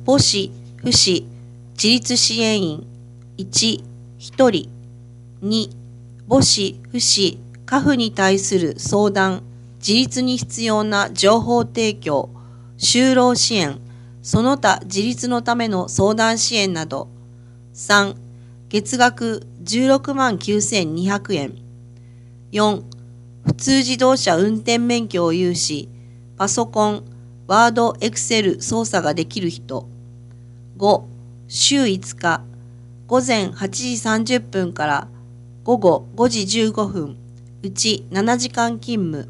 母子、父子、自立支援員1、1人2、母子、父子、家父に対する相談、自立に必要な情報提供、就労支援、その他自立のための相談支援など。3、月額16万9200円。4、普通自動車運転免許を有し、パソコン、ワード、エクセル操作ができる人。5、週5日、午前8時30分から午後5時15分、うち7時間勤務。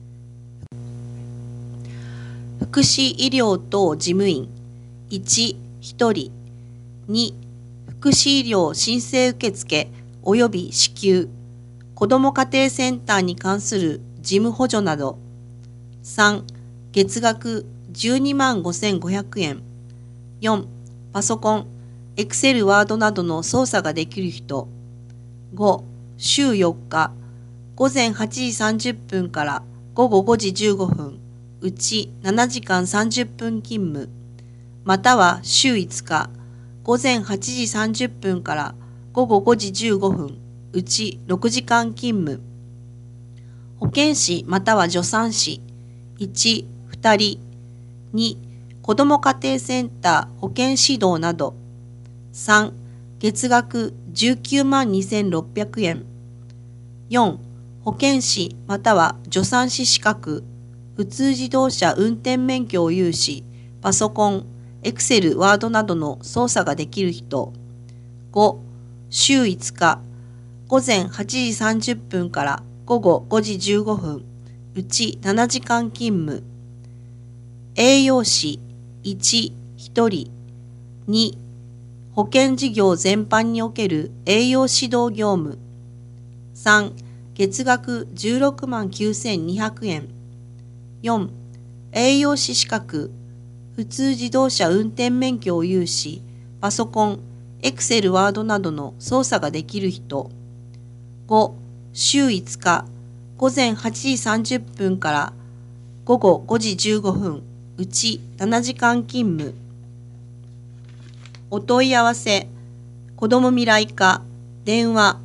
福祉医療等事務員1、1人2、福祉医療申請受付及び支給、子ども家庭センターに関する事務補助など。3、月額12万5500円。4、パソコン、エクセルワードなどの操作ができる人。5、週4日、午前8時30分から午後5時15分、うち7時間30分勤務、または週5日、午前8時30分から午後5時15分、うち6時間勤務。保健師または助産師、1、2人、2、子ども家庭センター保健指導など。3、月額19万2600円。4、保健師または助産師資格、普通自動車運転免許を有し、パソコン、エクセル、ワードなどの操作ができる人。5、週5日、午前8時30分から午後5時15分、うち7時間勤務。栄養士1、1人、2、保険事業全般における栄養指導業務。3、月額16万9200円。4、栄養士資格、普通自動車運転免許を有し、パソコン、エクセル、ワードなどの操作ができる人。5、週5日、午前8時30分から午後5時15分、うち7時間勤務。お問い合わせ、子ども未来課、電話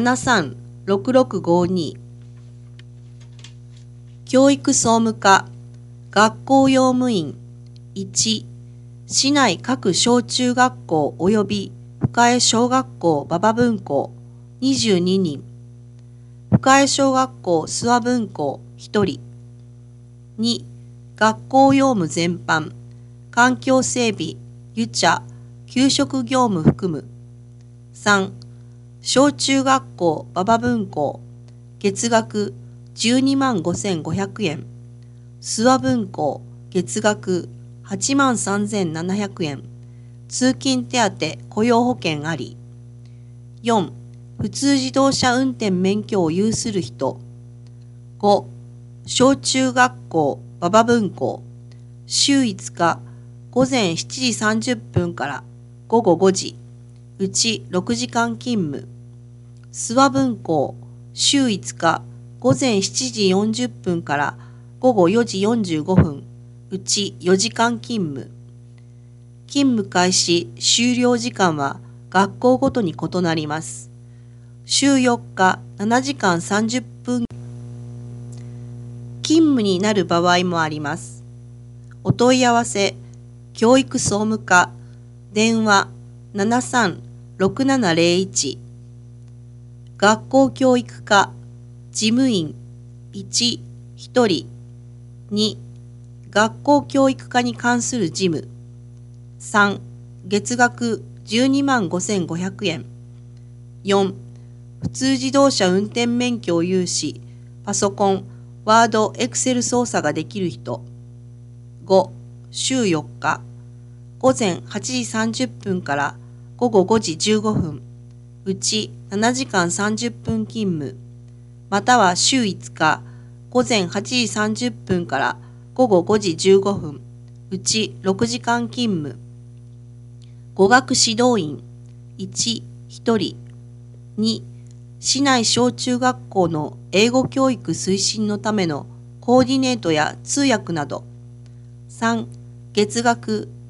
736652。教育総務課、学校用務員1、市内各小中学校及び深江小学校馬場分校22人、深江小学校諏訪分校1人。2、学校用務全般、環境整備、湯茶、給食業務含む。3、小中学校馬場分校、月額12万5500円。諏訪分校、月額8万3700円。通勤手当、雇用保険あり。4、普通自動車運転免許を有する人。5、小中学校馬場分校、週5日、午前7時30分から午後5時、うち6時間勤務。諏訪分校、週5日、午前7時40分から午後4時45分、うち4時間勤務。勤務開始・終了時間は学校ごとに異なります。週4日7時間30分勤務になる場合もあります。お問い合わせ、教育総務課、電話736701。学校教育課、事務員1、1人。2、学校教育課に関する事務。3、月額12万5500円。4、普通自動車運転免許を有し、パソコン、ワード、エクセル操作ができる人。5、週4日、午前8時30分から午後5時15分、うち7時間30分勤務、または週5日、午前8時30分から午後5時15分、うち6時間勤務。語学指導員1、1人。2、市内小中学校の英語教育推進のためのコーディネートや通訳など。3、月額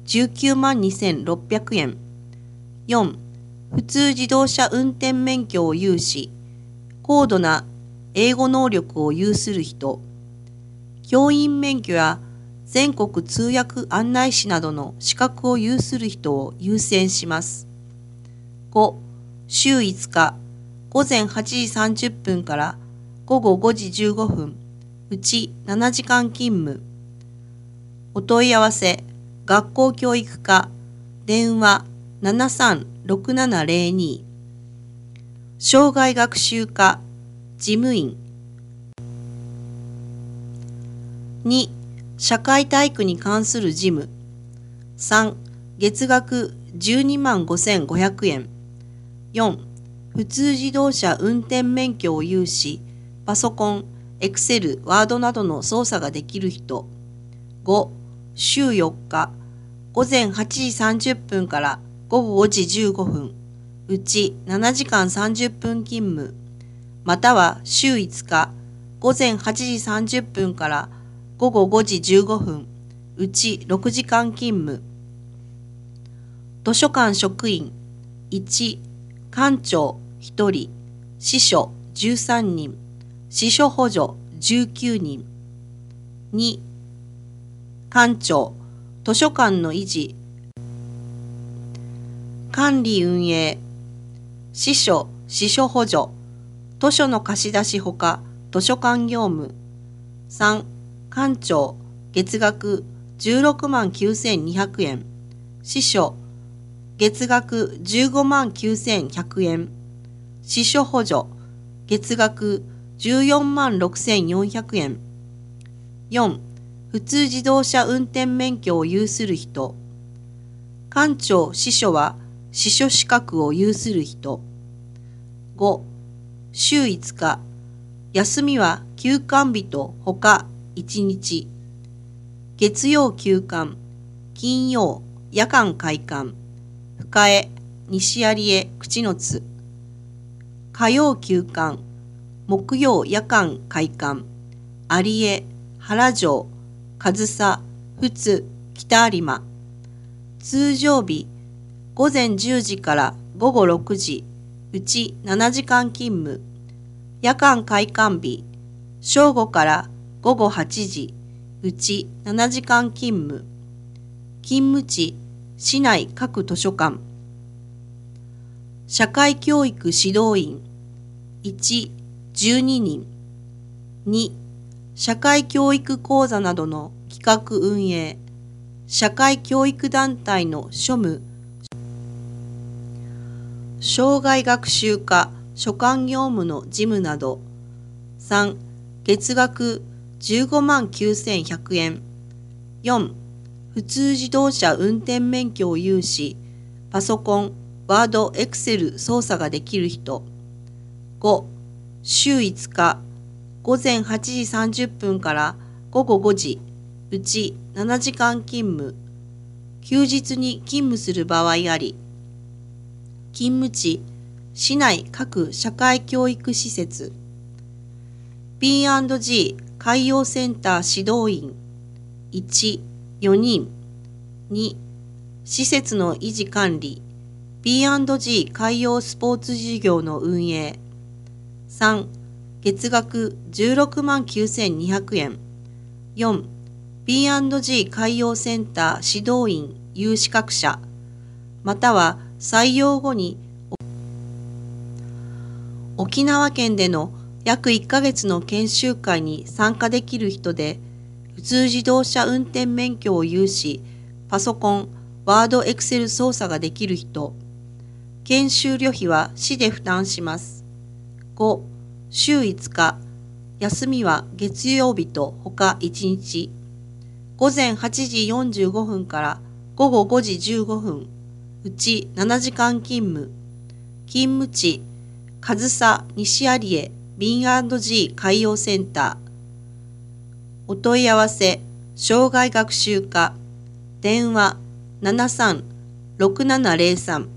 19万2600円。4、普通自動車運転免許を有し、高度な英語能力を有する人、教員免許や全国通訳案内士などの資格を有する人を優先します。5、週5日、午前8時30分から午後5時15分、うち7時間勤務。お問い合わせ、学校教育課、電話736702。生涯学習課、事務員。2、社会体育に関する事務。3、月額12万5500円。4、普通自動車運転免許を有し、パソコン、エクセル、ワードなどの操作ができる人。5、週4日、午前8時30分から午後5時15分、うち7時間30分勤務、または週5日、午前8時30分から午後5時15分、うち6時間勤務。図書館職員、1、館長1人、司書13人、司書補助19人。2、館長、図書館の維持、管理運営、司書、司書補助、図書の貸し出しほか、図書館業務。3、館長、月額16万9200円。司書、月額15万9100円。司書補助、月額14万6400円。4、普通自動車運転免許を有する人。館長・司書は司書資格を有する人。5、週5日。休みは休館日とほか1日。月曜休館、金曜夜間開館、深江、西有江、口の津。火曜休館、木曜夜間開館、有江、原城、上総、富津、北有馬。通常日、午前10時から午後6時、うち7時間勤務。夜間開館日、正午から午後8時、うち7時間勤務。勤務地、市内各図書館。社会教育指導員、1、12人。2、社会教育講座などの企画運営、社会教育団体の庶務、生涯学習課、所管業務の事務など。3、月額15万9100円。4、普通自動車運転免許を有し、パソコン、ワード、エクセル操作ができる人。5、週5日、午前8時30分から午後5時、うち7時間勤務。休日に勤務する場合あり。勤務地、市内各社会教育施設。P&G 海洋センター指導員。1、4人。2、施設の維持管理。P&G 海洋スポーツ事業の運営。3、月額16万9200円。4、P&G 海洋センター指導員有資格者、または採用後に沖縄県での約1ヶ月の研修会に参加できる人で、普通自動車運転免許を有し、パソコン、ワード、エクセル操作ができる人。研修旅費は市で負担します。5、週5日。休みは月曜日とほか1日。午前8時45分から午後5時15分。うち7時間勤務。勤務地、上総西有江 B&G 海洋センター。お問い合わせ、生涯学習課、電話736703。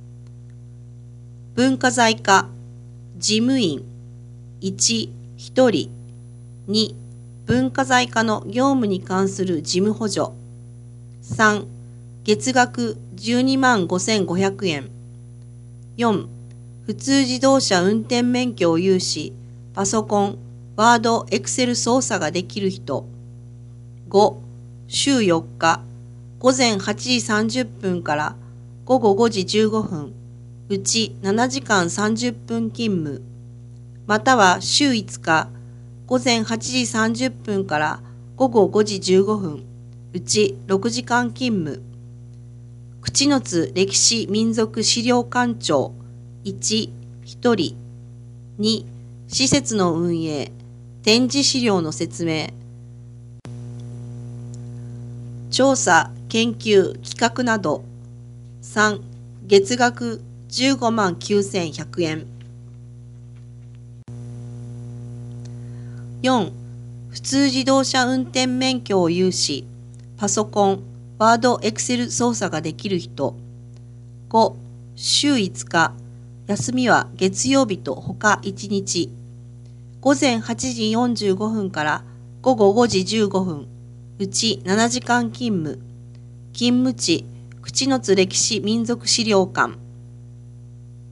文化財課、事務員、1、1人。2、文化財課の業務に関する事務補助。3、 月額12万5500円。4、普通自動車運転免許を有し、パソコン、ワード、エクセル操作ができる人。5、週4日、午前8時30分から午後5時15分、うち7時間30分勤務。または週5日、午前8時30分から午後5時15分、うち6時間勤務。口の津歴史民俗資料館長。1、1人。2、施設の運営、展示資料の説明。調査、研究、企画など。3、月額15万9100円。4、普通自動車運転免許を有し、パソコン、ワード、エクセル操作ができる人。5、週5日、休みは月曜日と他1日。午前8時45分から午後5時15分、うち7時間勤務。勤務地、口の津歴史民俗資料館。